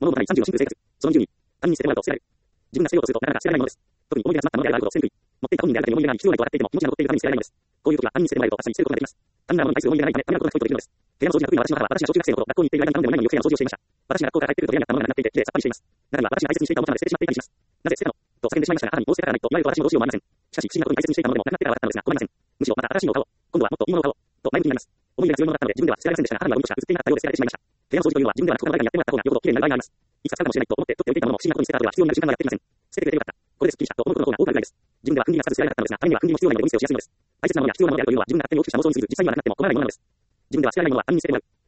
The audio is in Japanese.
物語30の真空生活。その20に、他人に捨ててもらうと捨てられる。自分が捨てようとするとなかなか捨てられないものです。特に思い出が詰まったものであることを捨てにくい。持っていた本人であるだけに思い入れがない必要ないと分かっていても、気持ちが残っているために捨てられないのです。こういう時は他人に捨ててもらえると確かに捨てることができます。他人が物に対する思い入れがないため、ためらうことが人といるのです。部屋の掃除が得意な私の母は、私が小中学生の頃、学校に行っている間に何でもないのによく部屋の掃除をしていました。私が学校から帰ってくると部屋にあったものがなくなっていて、綺麗さっぱりしています。中には私が大切にしていたものまで捨ててしまっていたりします。なぜ捨てたのと叫んでしまいましたが、母にどう捨てたらないと言われると私もどうしようもありません。しかし、不思議なことに大切にしていたものでもなくなってから分かったのですが、困りません。むしろまた新しいのを買おう。今度はもっといいものを買おう。と前向きになります。思い入れが強いものだったので自分では捨てられませんでしたが、母にはゴミとして映っていなかったようで捨てられてしまいました。部屋の掃除というのは自分ではなく他の誰かにやってもらった方がよほど綺麗になる場合があります。いつか使うかもしれないと思って取っておいていたものも不思議なことに捨てた後は必要になる時間がやってきません。捨ててくれてよかった。これでスッキリしたと思うことの方が多くあるぐらいです。自分では訓練がつかず捨てられなかったのですが、他人には訓練も必要ないのでゴミ捨てをしやすいのです。大切なものや必要なものであるというのは自分が勝手に大きくした妄想に過ぎず、実際にはなくても困らないものなのです。自分では捨てられないものは他人に捨ててもらう。